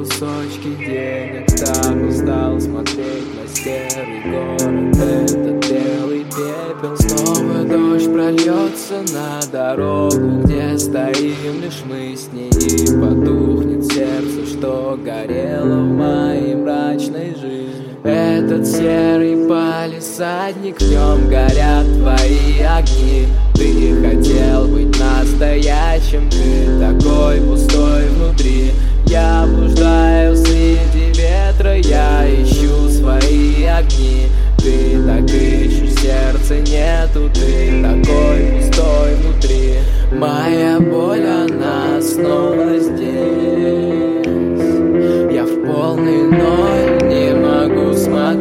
кусочки денег. Так устал смотреть на серый город, этот белый пепел. Снова дождь прольется на дорогу, где стоим лишь мы с ней, и потухнет сердце, что горело в моей мрачной жизни. Этот серый палисадник, в нем горят твои огни. Ты хотел быть настоящим, ты такой пустой внутри. Я блуждаю среди ветра, я ищу свои огни. Ты так ищешь, сердца нету, ты такой пустой внутри. Моя боль, она снова здесь. Я в полный ноль не могу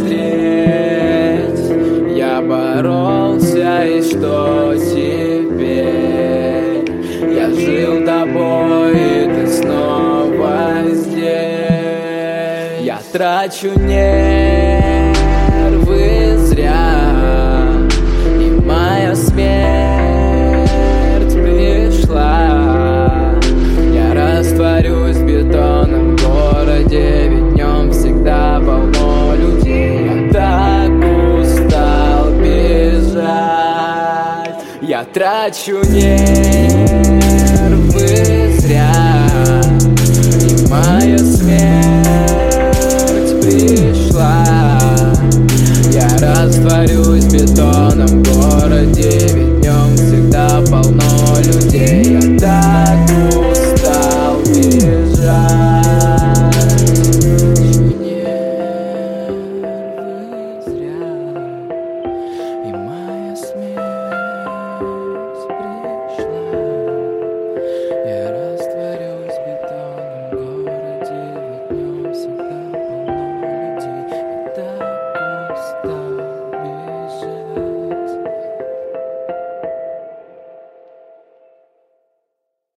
смотреть. Я боролся, и что теперь? Я жил тобой, и ты снова здесь. Я трачу нервы зря, и моя смерть пришла. Я растворюсь в бетонном городе, ведь днем всегда полно людей. Я так устал бежать. Я трачу нервы зря, и моя смерть пришла. Я растворюсь в бетонном городе, ведь днем всегда полно людей. Я так устал бежать. Нервы зря, и моя смерть пришла. Я растворюсь в бетонном городе, ведь днем всегда полно людей. Я так устал.